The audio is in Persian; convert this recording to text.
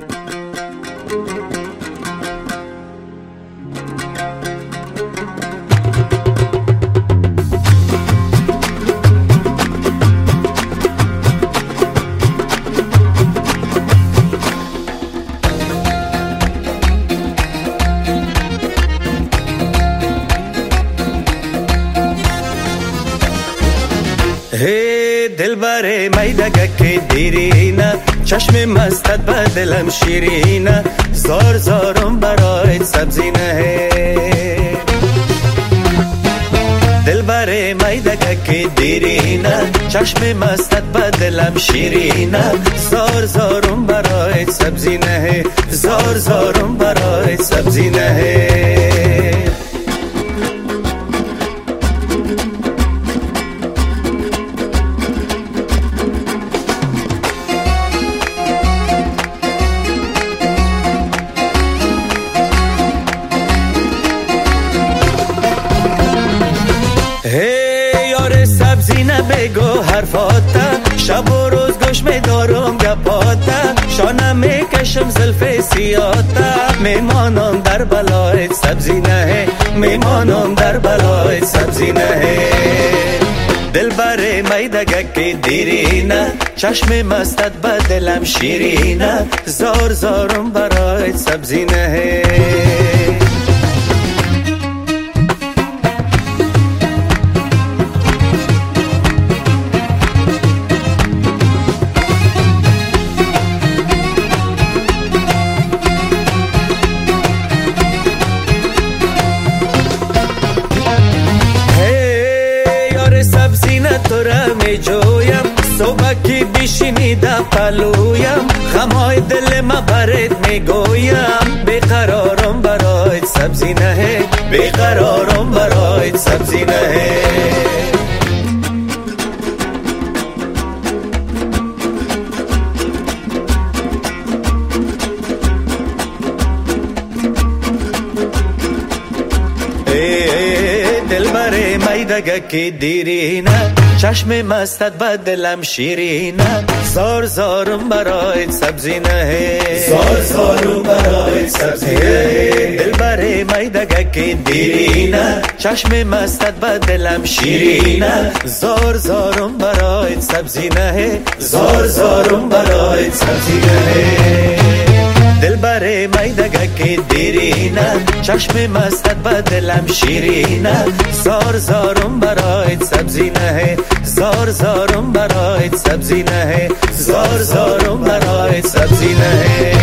هی دلبر میدگک دیرینه، چشم مستت به دلم شیرینه، زار زارم برایت سبزینه. دلبر میدگک دیرینه، چشم مستت به دلم شیرینه، زار زارم برایت سبزینه، زار زارم برایت سبزینه. هی یار سبزی نبگو حرفاتا، شب و روز گوش میدارم گپاتا، شانه میکشم زلف سیاتا، میمانم در بلایت سبزی نه، میمانم در بلایت سبزی نه. دلبر میدگک دیرینه، چشم مستت به دلم شیرینه، زار زارم برایت سبزی نه. تو را می جویم صبح کی بشینی در پلویم، غمای دل ما برات می گویم، بیقرارم برایت سبزی نه، بیقرارم برایت سبزی نه. دلبر میدگک دیرینه، چشم مستت به دلم شیرینه، زار زارم برایت سبزی نه، زار زارم برایت سبزی نه. دلبر میدگک دیرینه، چشم مستت به دلم شیرینه، زار زارم برایت سبزی نه، زار زارم برایت سبزی نه. دلبر میدگک دیرینه، چشم مستت به دلم شیرینه، زار زارم برایت سبزی نه، زار زارم برایت سبزی نه، زار زارم برایت سبزی نه.